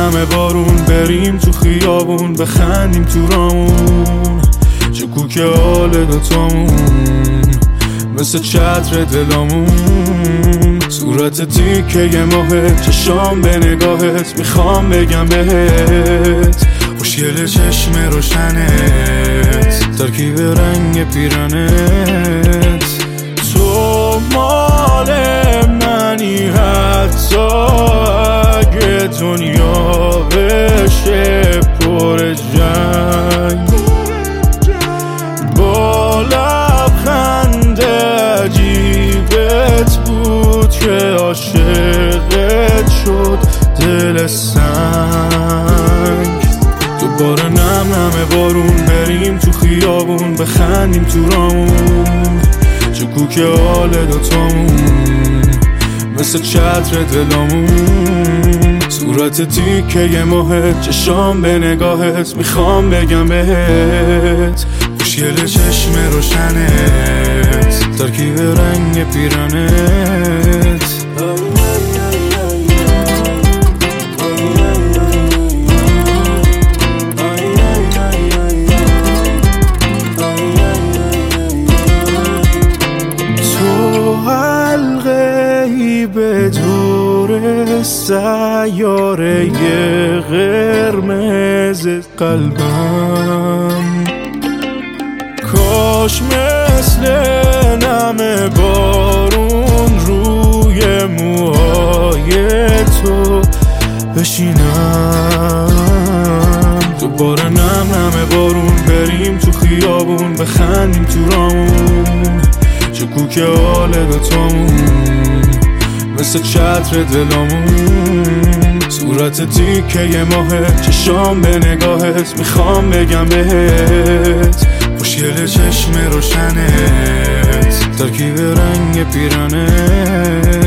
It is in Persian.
نمه بارون، بریم تو خیابون بخندیم تو رامون، شکوک حال دوتامون مثل چتر دلامون. صورت تیکه ماهت، چشام به نگاهت، میخوام بگم بهت خوشگل چشم روشنت، ترکیب رنگ پیرنت. تو مال منی حتی اگه دنیا بشه پر جنگ، با لبخند عجیبت بود که عاشقت شد دل سنگ. دوباره نمه بارون، بریم تو خیابون بخندیم تو رامون، شکوک حال دوتامون مثل چتر دلامون. صورت تیکه ماهت، چشام به نگاهت، میخوام بگم بهت خوشگل چشم روشنت، ترکیب رنگ پیرنت. به دور سیاره قرمز قلبم، کاش مثل نمه بارون روی موهای تو بشینم. دوباره نمه بارون، بریم تو خیابون بخندیم تو رامون، شکوک حال دوتامون مثل چتر دلامون. صورت تیکه ماهت، چشام به نگاهت، میخوام بگم بهت خوشگل چشم روشنت، ترکیب رنگ پیرنت.